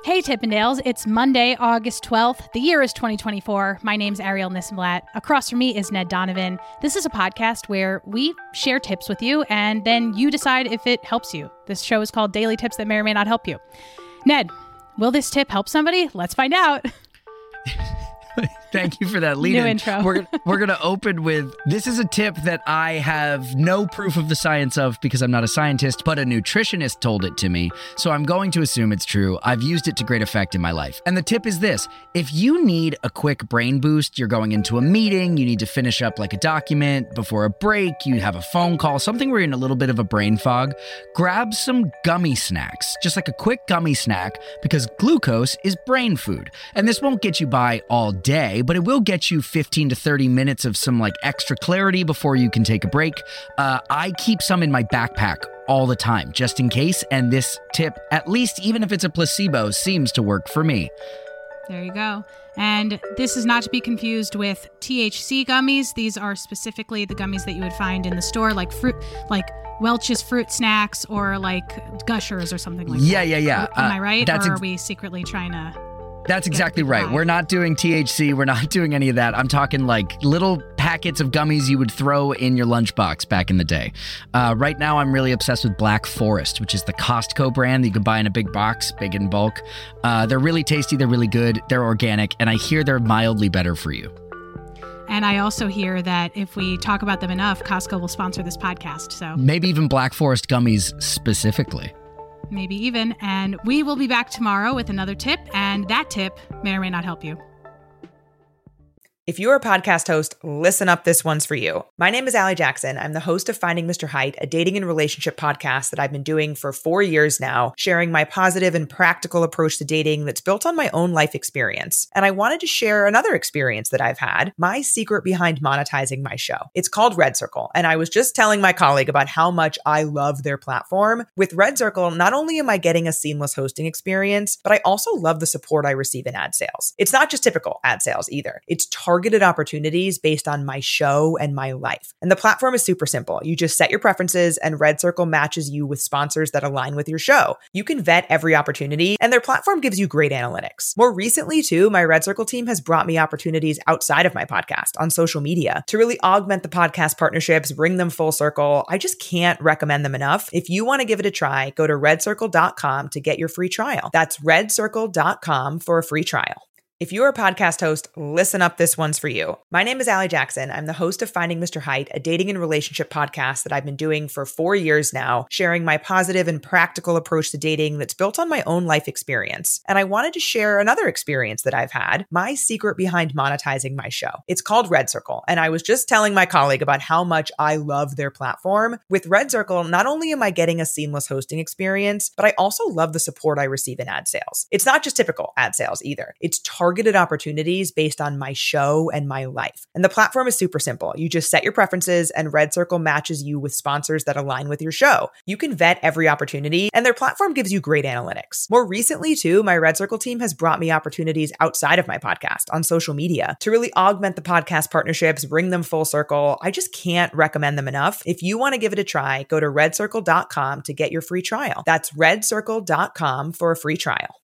Hey Tippendales, it's Monday, August 12th. The year is 2024. My name's Ariel Nissenblatt. Across from me is Ned Donovan. This is a podcast where we share tips with you and then you decide if it helps you. This show is called Daily Tips That May or May Not Help You. Ned, will this tip help somebody? Let's find out. Thank you for that lead New in. intro. We're going to open with, this is a tip that I have no proof of the science of because I'm not a scientist, but a nutritionist told it to me. So I'm going to assume it's true. I've used it to great effect in my life. And the tip is this: if you need a quick brain boost, you're going into a meeting, you need to finish up like a document before a break, you have a phone call, something where you're in a little bit of a brain fog, grab some gummy snacks, just like a quick gummy snack, because glucose is brain food. And this won't get you by all day, but it will get you 15 to 30 minutes of some like extra clarity before you can take a break. I keep some in my backpack all the time, just in case. And this tip, at least even if it's a placebo, seems to work for me. There you go. And this is not to be confused with THC gummies. These are specifically the gummies that you would find in the store, like fruit, like Welch's fruit snacks or like Gushers or something like that. Yeah. Am I right? Or are we secretly trying to... That's exactly right. We're not doing THC. We're not doing any of that. I'm talking like little packets of gummies you would throw in your lunchbox back in the day. Right now, I'm really obsessed with Black Forest, which is the Costco brand that you can buy in a big box, big in bulk. They're really tasty. They're really good. They're organic. And I hear they're mildly better for you. And I also hear that if we talk about them enough, Costco will sponsor this podcast. So maybe even Black Forest gummies specifically. Maybe even. And we will be back tomorrow with another tip, and that tip may or may not help you. If you're a podcast host, listen up, this one's for you. My name is Allie Jackson. I'm the host of Finding Mr. Height, a dating and relationship podcast that I've been doing for 4 years now, sharing my positive and practical approach to dating that's built on my own life experience. And I wanted to share another experience that I've had, my secret behind monetizing my show. It's called Red Circle, and I was just telling my colleague about how much I love their platform. With Red Circle, not only am I getting a seamless hosting experience, but I also love the support I receive in ad sales. It's not just typical ad sales either. It's targeted opportunities based on my show and my life. And the platform is super simple. You just set your preferences and Red Circle matches you with sponsors that align with your show. You can vet every opportunity and their platform gives you great analytics. More recently too, my Red Circle team has brought me opportunities outside of my podcast on social media to really augment the podcast partnerships, bring them full circle. I just can't recommend them enough. If you want to give it a try, go to redcircle.com to get your free trial. That's redcircle.com for a free trial. If you're a podcast host, listen up, this one's for you. My name is Allie Jackson. I'm the host of Finding Mr. Height, a dating and relationship podcast that I've been doing for 4 years now, sharing my positive and practical approach to dating that's built on my own life experience. And I wanted to share another experience that I've had, my secret behind monetizing my show. It's called Red Circle, and I was just telling my colleague about how much I love their platform. With Red Circle, not only am I getting a seamless hosting experience, but I also love the support I receive in ad sales. It's not just typical ad sales either. It's targeted opportunities based on my show and my life. And the platform is super simple. You just set your preferences and Red Circle matches you with sponsors that align with your show. You can vet every opportunity and their platform gives you great analytics. More recently too, my Red Circle team has brought me opportunities outside of my podcast on social media to really augment the podcast partnerships, bring them full circle. I just can't recommend them enough. If you want to give it a try, go to redcircle.com to get your free trial. That's redcircle.com for a free trial.